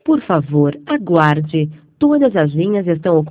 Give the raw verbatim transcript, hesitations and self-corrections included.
Por favor, aguarde. Todas as linhas estão ocupadas.